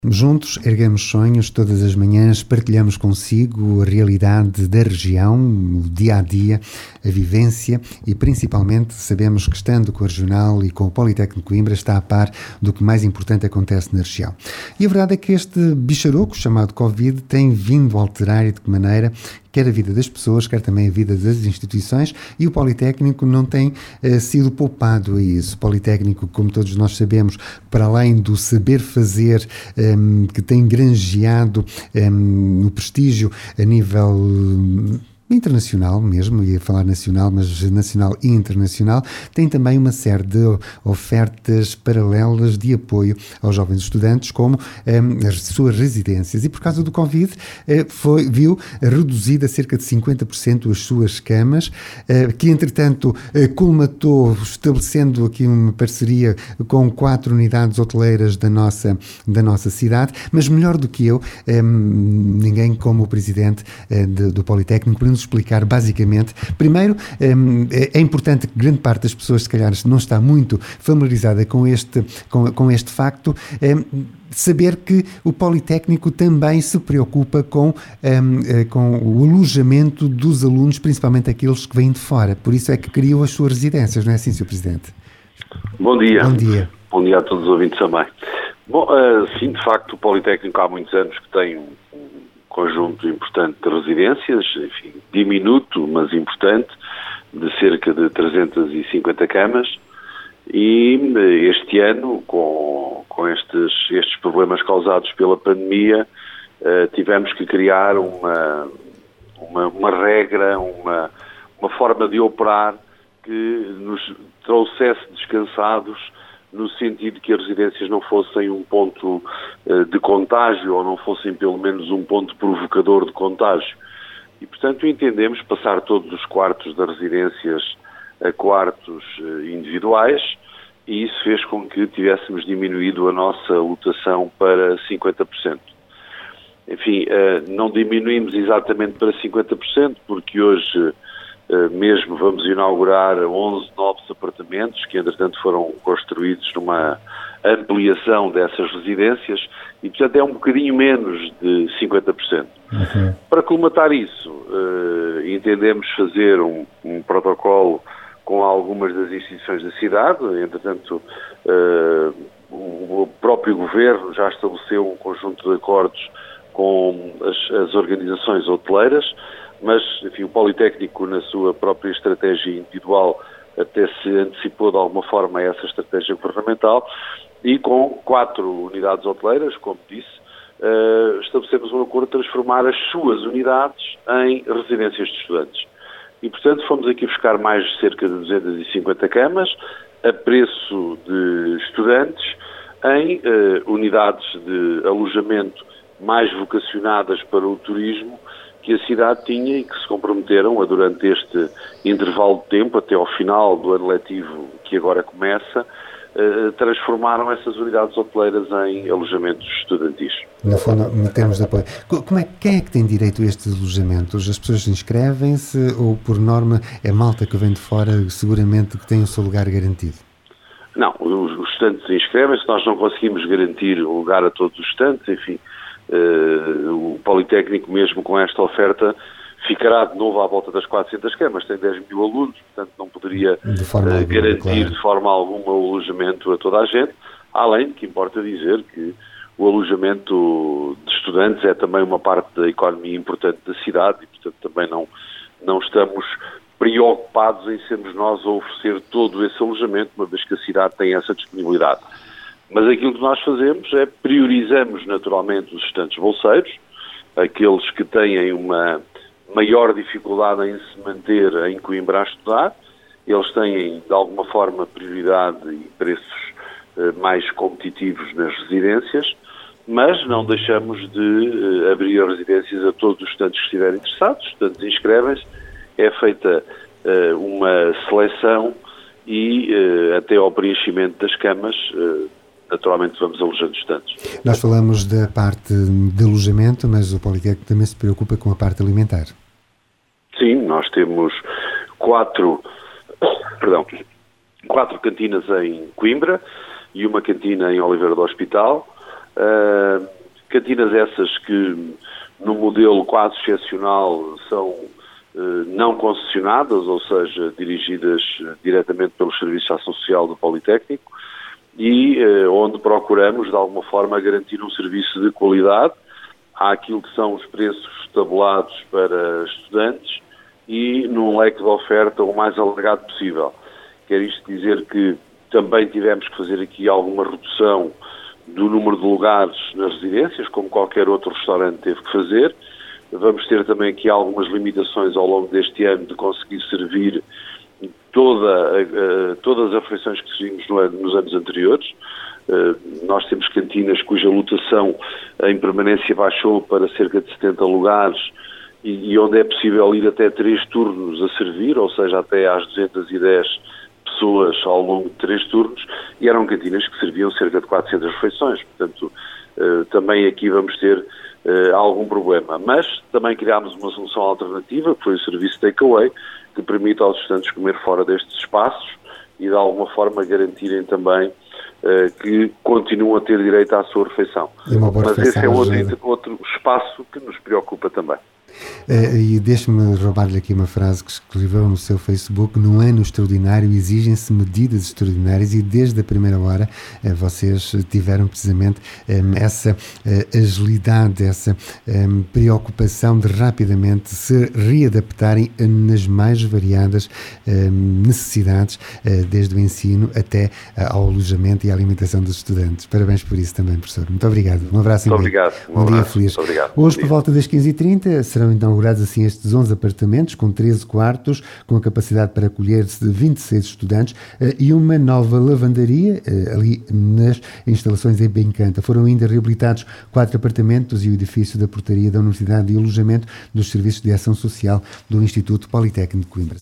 Juntos erguemos sonhos todas as manhãs, partilhamos consigo a realidade da região, o dia-a-dia, a vivência e principalmente sabemos que estando com a Regional e com o Politécnico de Coimbra está a par do que mais importante acontece na região. E a verdade é que este bicharoco chamado Covid tem vindo a alterar e de que maneira quer a vida das pessoas, quer também a vida das instituições, e o Politécnico não tem sido poupado a isso. O Politécnico, como todos nós sabemos, para além do saber fazer que tem granjeado o prestígio a nível internacional mesmo, ia falar nacional, mas nacional e internacional, tem também uma série de ofertas paralelas de apoio aos jovens estudantes, como as suas residências. E por causa do Covid, viu reduzida a cerca de 50% as suas camas, que entretanto colmatou, estabelecendo aqui uma parceria com 4 unidades hoteleiras da nossa cidade, mas melhor do que eu, ninguém como o presidente do Politécnico, para nos explicar basicamente. Primeiro, é importante que grande parte das pessoas, se calhar, não está muito familiarizada com este facto, saber que o Politécnico também se preocupa com o alojamento dos alunos, principalmente aqueles que vêm de fora. Por isso é que criou as suas residências, não é assim, Sr. Presidente? Bom dia. Bom dia. Bom dia a todos os ouvintes também. Bom, sim, de facto, o Politécnico há muitos anos que tem um conjunto importante de residências, enfim, diminuto, mas importante, de cerca de 350 camas, e este ano, com estes problemas causados pela pandemia, tivemos que criar uma regra, uma forma de operar que nos trouxesse descansados, no sentido de que as residências não fossem um ponto de contágio, ou não fossem pelo menos um ponto provocador de contágio. E, portanto, entendemos passar todos os quartos das residências a quartos individuais, e isso fez com que tivéssemos diminuído a nossa lotação para 50%. Enfim, não diminuímos exatamente para 50%, porque hoje mesmo vamos inaugurar 11 novos apartamentos que, entretanto, foram construídos numa ampliação dessas residências e, portanto, é um bocadinho menos de 50%. Uhum. Para colmatar isso, entendemos fazer um protocolo com algumas das instituições da cidade. Entretanto, o próprio Governo já estabeleceu um conjunto de acordos com as organizações hoteleiras, mas, enfim, o Politécnico, na sua própria estratégia individual, até se antecipou de alguma forma a essa estratégia governamental, e com 4 unidades hoteleiras, como disse, estabelecemos um acordo de transformar as suas unidades em residências de estudantes. E, portanto, fomos aqui buscar mais de cerca de 250 camas, a preço de estudantes, em unidades de alojamento mais vocacionadas para o turismo, que a cidade tinha e que se comprometeram a, durante este intervalo de tempo, até ao final do ano letivo que agora começa, transformaram essas unidades hoteleiras em alojamentos estudantis. No fundo, em termos de apoio. Quem é que tem direito a estes alojamentos? As pessoas inscrevem-se ou, por norma, é malta que vem de fora, seguramente que tem o seu lugar garantido? Não, os estudantes inscrevem-se, nós não conseguimos garantir o lugar a todos os estudantes, enfim. O Politécnico, mesmo com esta oferta, ficará de novo à volta das 400 camas, tem 10 mil alunos, portanto não poderia garantir de forma alguma o alojamento a toda a gente, além de que importa dizer que o alojamento de estudantes é também uma parte da economia importante da cidade e, portanto, também não estamos preocupados em sermos nós a oferecer todo esse alojamento, uma vez que a cidade tem essa disponibilidade. Mas aquilo que nós fazemos é priorizamos naturalmente os estudantes bolseiros, aqueles que têm uma maior dificuldade em se manter em Coimbra a estudar. Eles têm, de alguma forma, prioridade e preços mais competitivos nas residências, mas não deixamos de abrir as residências a todos os estudantes que estiverem interessados. Os estudantes inscrevem-se, é feita uma seleção e até ao preenchimento das camas, naturalmente vamos alojando estudantes. Nós falamos da parte de alojamento, mas o Politécnico também se preocupa com a parte alimentar. Sim, nós temos 4 cantinas em Coimbra e uma cantina em Oliveira do Hospital. Cantinas essas que, no modelo quase excepcional, são não concessionadas, ou seja, dirigidas diretamente pelos Serviços de Ação Social do Politécnico, e onde procuramos, de alguma forma, garantir um serviço de qualidade àquilo que são os preços tabulados para estudantes e num leque de oferta o mais alargado possível. Quer isto dizer que também tivemos que fazer aqui alguma redução do número de lugares nas residências, como qualquer outro restaurante teve que fazer. Vamos ter também aqui algumas limitações ao longo deste ano de conseguir servir todas as refeições que servimos nos anos anteriores. Nós temos cantinas cuja lotação em permanência baixou para cerca de 70 lugares e onde é possível ir até 3 turnos a servir, ou seja, até às 210 pessoas ao longo de 3 turnos, e eram cantinas que serviam cerca de 400 refeições. Portanto, também aqui vamos ter algum problema. Mas também criámos uma solução alternativa, que foi o serviço takeaway, que permite aos estudantes comer fora destes espaços e de alguma forma garantirem também que continuam a ter direito à sua refeição. Mas esse é outro espaço que nos preocupa também. E deixe-me roubar-lhe aqui uma frase que escreveu no seu Facebook: num ano extraordinário exigem-se medidas extraordinárias, e desde a primeira hora vocês tiveram precisamente essa agilidade, essa preocupação de rapidamente se readaptarem nas mais variadas necessidades, desde o ensino até ao alojamento e à alimentação dos estudantes. Parabéns por isso também, professor. Muito obrigado. Um abraço. Muito obrigado. Um dia feliz. Hoje, por volta das 15h30, serão inaugurados assim estes 11 apartamentos com 13 quartos, com a capacidade para acolher 26 estudantes, e uma nova lavandaria ali nas instalações em Bencanta. Foram ainda reabilitados 4 apartamentos e o edifício da portaria da Universidade de Alojamento dos Serviços de Ação Social do Instituto Politécnico de Coimbra.